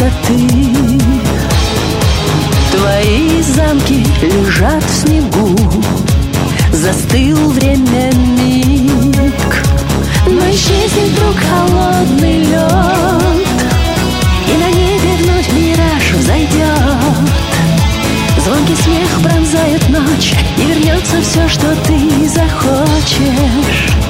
пустоты. Твои замки лежат в снегу, застыл время миг, но исчезнет вдруг холодный лед, и на небе вновь мираж взойдет. Звонкий смех пронзает ночь, и вернется все, что ты захочешь.